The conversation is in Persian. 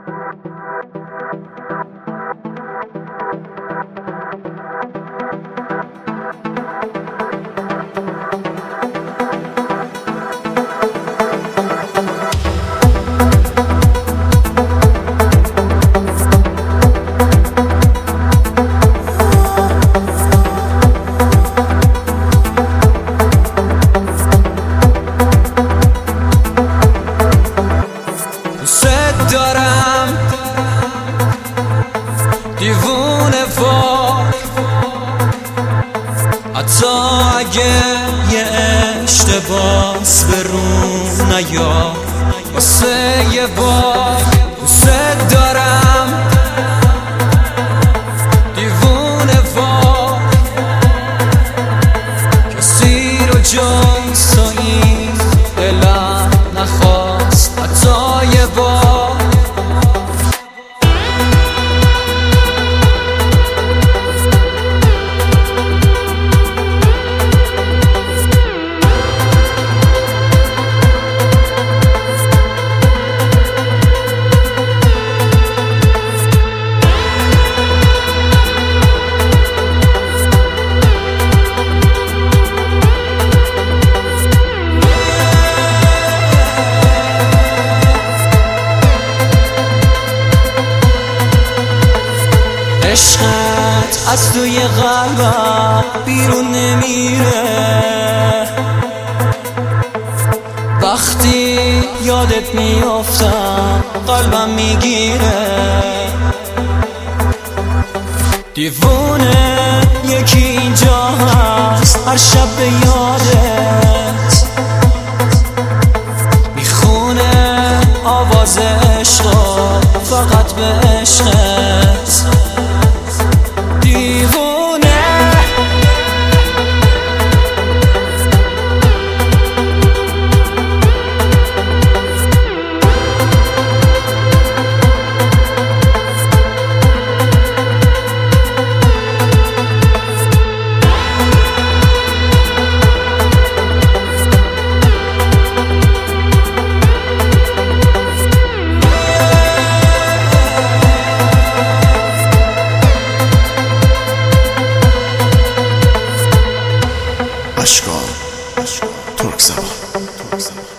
دارم دیوونه وار، حتی اگه یه اشتباس به روم نیار، واسه یه بار دوست دارم دیوونه وار، کسی رو جز تو این دلم نخواست حتی یه بار. عشقت از توی قلبم بیرون نمیره، وقتی یادت میافتم قلبم میگیره. دیوونه یکی اینجا هست هر شب به یادت میخونه آواز عشقا، فقط به عشقت دیوونه. اشکان ترک زبان